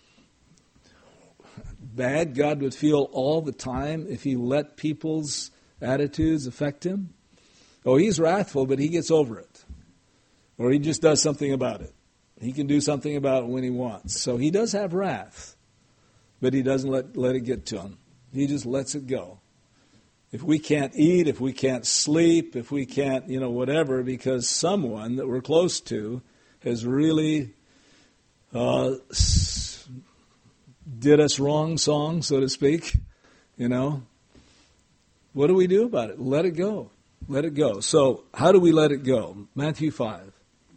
bad God would feel all the time if He let people's attitudes affect Him? Oh, He's wrathful, but He gets over it. Or He just does something about it. He can do something about it when He wants. So He does have wrath, but He doesn't let, let it get to Him. He just lets it go. If we can't eat, if we can't sleep, if we can't, you know, whatever, because someone that we're close to has really uh, did us wrong song, so to speak, you know, what do we do about it? Let it go. Let it go. So how do we let it go? Matthew five.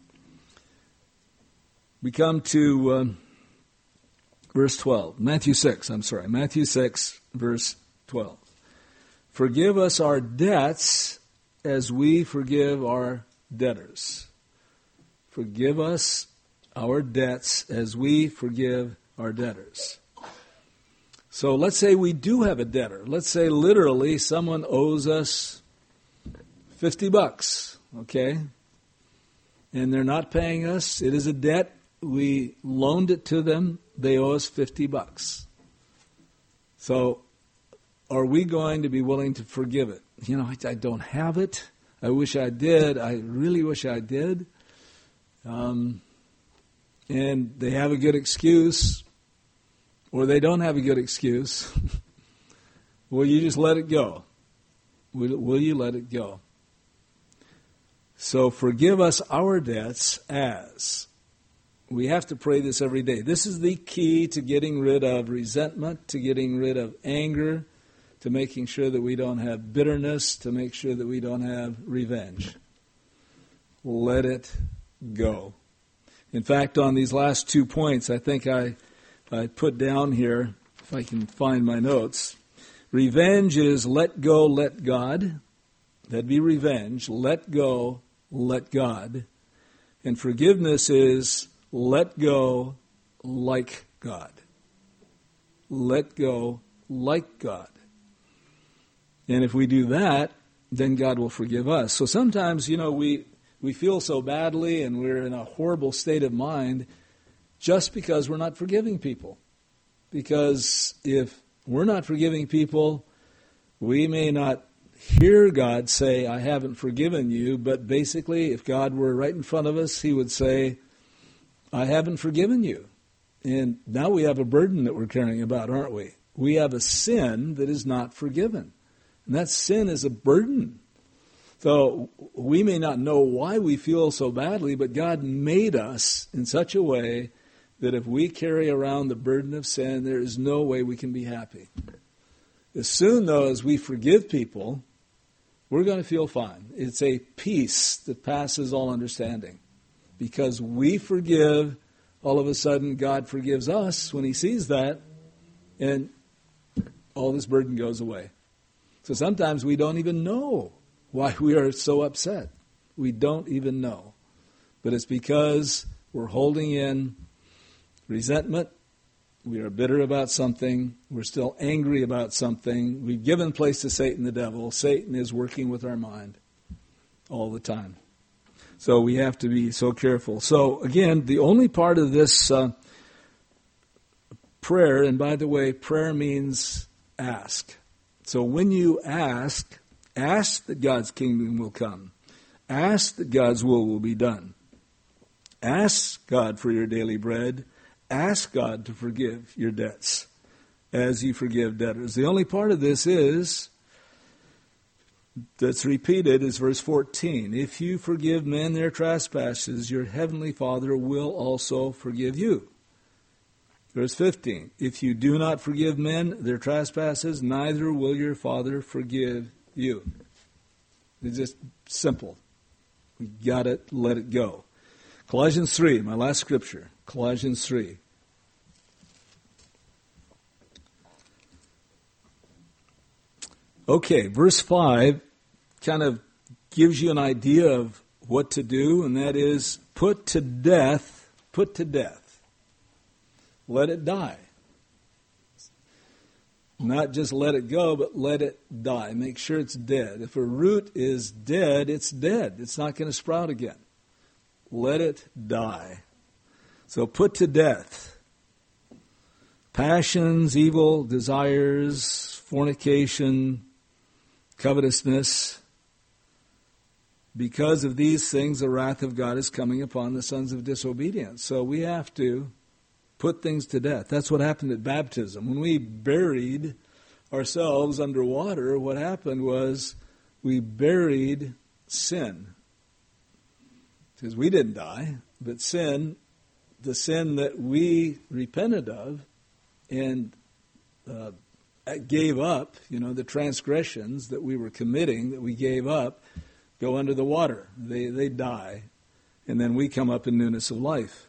We come to um, verse twelve. Matthew six, I'm sorry. Matthew six, verse twelve. Forgive us our debts as we forgive our debtors. Forgive us our debts as we forgive our debtors. So let's say we do have a debtor. Let's say literally someone owes us fifty bucks, okay? And they're not paying us. It is a debt. We loaned it to them. They owe us fifty bucks. So are we going to be willing to forgive it? You know, I, I don't have it. I wish I did. I really wish I did. Um, and they have a good excuse, or they don't have a good excuse. Will you just let it go? Will, will you let it go? So forgive us our debts as. We have to pray this every day. This is the key to getting rid of resentment, to getting rid of anger, to making sure that we don't have bitterness, to make sure that we don't have revenge. Let it go. In fact, on these last two points, I think I, I put down here, if I can find my notes, revenge is let go, let God. That'd be revenge. Let go, let God. And forgiveness is let go like God. Let go like God. And if we do that, then God will forgive us. So sometimes, you know, we, we feel so badly and we're in a horrible state of mind just because we're not forgiving people. Because if we're not forgiving people, we may not hear God say, I haven't forgiven you, but basically if God were right in front of us, He would say, I haven't forgiven you. And now we have a burden that we're carrying about, aren't we? We have a sin that is not forgiven. And that sin is a burden. So we may not know why we feel so badly, but God made us in such a way that if we carry around the burden of sin, there is no way we can be happy. As soon, though, as we forgive people, we're going to feel fine. It's a peace that passes all understanding. Because we forgive, all of a sudden God forgives us when he sees that, and all this burden goes away. So sometimes we don't even know why we are so upset. We don't even know. But it's because we're holding in resentment. We are bitter about something. We're still angry about something. We've given place to Satan the devil. Satan is working with our mind all the time. So we have to be so careful. So again, the only part of this uh, prayer, and by the way, prayer means ask. So when you ask, ask that God's kingdom will come. Ask that God's will will be done. Ask God for your daily bread. Ask God to forgive your debts as you forgive debtors. The only part of this is, that's repeated, is verse fourteen. If you forgive men their trespasses, your heavenly Father will also forgive you. Verse fifteen. If you do not forgive men their trespasses, neither will your Father forgive you. It's just simple. We got to let it go. Colossians three, my last scripture. Colossians three. Okay, verse five kind of gives you an idea of what to do, and that is put to death, put to death. Let it die. Not just let it go, but let it die. Make sure it's dead. If a root is dead, it's dead. It's not going to sprout again. Let it die. So put to death passions, evil desires, fornication, covetousness. Because of these things, the wrath of God is coming upon the sons of disobedience. So we have to put things to death. That's what happened at baptism. When we buried ourselves under water, what happened was we buried sin. Because we didn't die, but sin, the sin that we repented of and uh, gave up, you know, the transgressions that we were committing, that we gave up, go under the water. They they die. And then we come up in newness of life.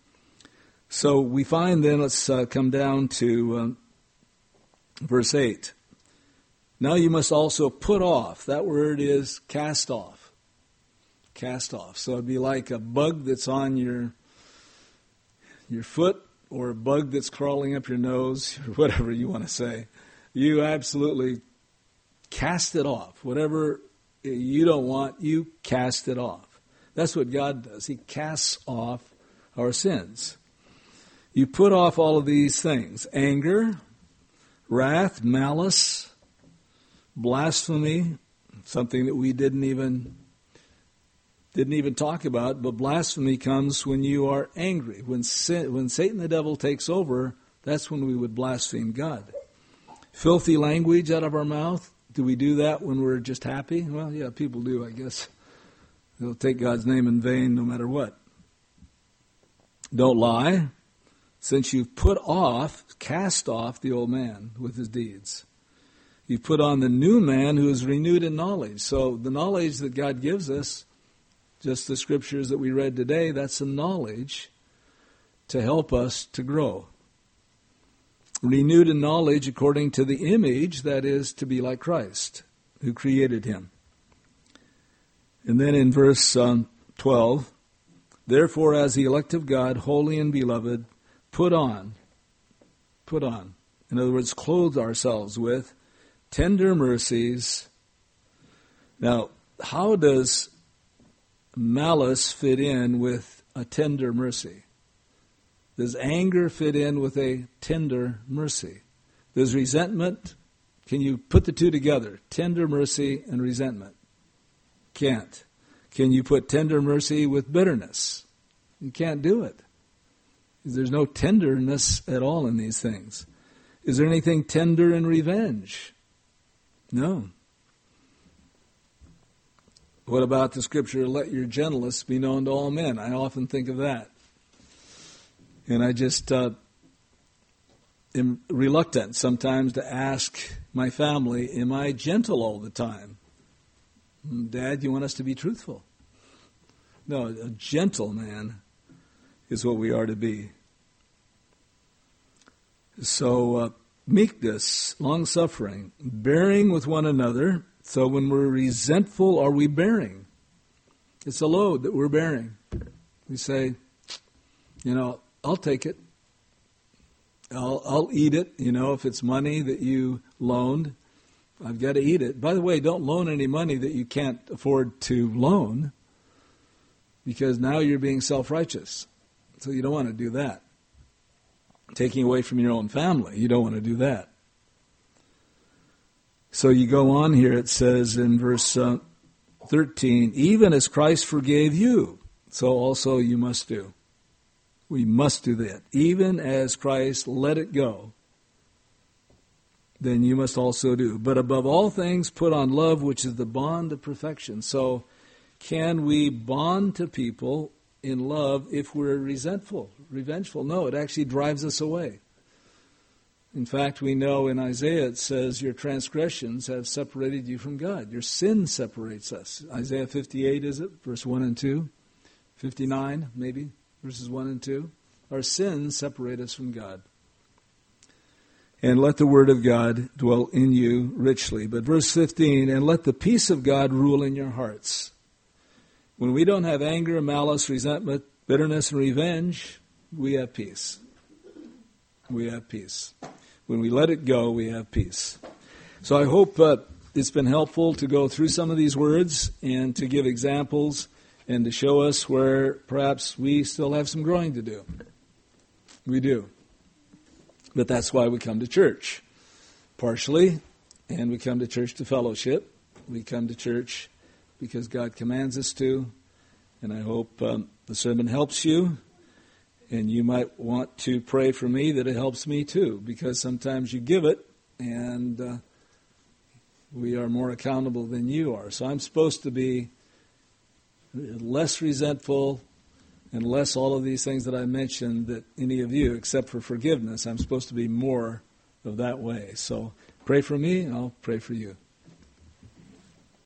So we find then, let's uh, come down to um, verse eight. Now you must also put off. That word is cast off. Cast off. So it'd be like a bug that's on your your foot, or a bug that's crawling up your nose, or whatever you want to say. You absolutely cast it off. Whatever you don't want, you cast it off. That's what God does. He casts off our sins. You put off all of these things: anger, wrath, malice, blasphemy, something that we didn't even didn't even talk about, but blasphemy comes when you are angry. When sin, when Satan the devil takes over, that's when we would blaspheme God. Filthy language out of our mouth. Do we do that when we're just happy? Well, yeah, people do, I guess. They'll take God's name in vain no matter what. Don't lie, since you've put off, cast off the old man with his deeds. You've put on the new man who is renewed in knowledge. So the knowledge that God gives us, just the scriptures that we read today, that's a knowledge to help us to grow. Renewed in knowledge according to the image, that is, to be like Christ, who created him. And then in verse um, twelve, therefore as the elect of God, holy and beloved, put on, put on, in other words, clothe ourselves with tender mercies. Now, how does malice fit in with a tender mercy? Does anger fit in with a tender mercy? Does resentment, can you put the two together? Tender mercy and resentment? Can't. Can you put tender mercy with bitterness? You can't do it. There's no tenderness at all in these things. Is there anything tender in revenge? No. What about the scripture, let your gentleness be known to all men? I often think of that. And I just uh, am reluctant sometimes to ask my family, am I gentle all the time? Dad, you want us to be truthful. No, a gentle man is what we are to be. So, uh, meekness, long-suffering, bearing with one another. So when we're resentful, are we bearing? It's a load that we're bearing. We say, you know, I'll take it. I'll, I'll eat it. You know, if it's money that you loaned, I've got to eat it. By the way, don't loan any money that you can't afford to loan, because now you're being self-righteous. So you don't want to do that. Taking away from your own family, you don't want to do that. So you go on here, it says in verse uh, thirteen, even as Christ forgave you, so also you must do. We must do that. Even as Christ let it go, then you must also do. But above all things, put on love, which is the bond of perfection. So can we bond to people in love if we're resentful, revengeful? No, it actually drives us away. In fact, we know in Isaiah it says, your transgressions have separated you from God. Your sin separates us. Isaiah fifty-eight, is it? Verse one and two. fifty-nine, maybe, verses one and two. Our sins separate us from God. And let the word of God dwell in you richly. But verse fifteen, and let the peace of God rule in your hearts. When we don't have anger, malice, resentment, bitterness, and revenge, we have peace. We have peace. When we let it go, we have peace. So I hope uh, it's been helpful to go through some of these words and to give examples and to show us where perhaps we still have some growing to do. We do. But that's why we come to church, partially, and we come to church to fellowship. We come to church because God commands us to, and I hope um, the sermon helps you, and you might want to pray for me that it helps me too, because sometimes you give it, and uh, we are more accountable than you are. So I'm supposed to be less resentful and less all of these things that I mentioned that any of you, except for forgiveness. I'm supposed to be more of that way. So pray for me, and I'll pray for you.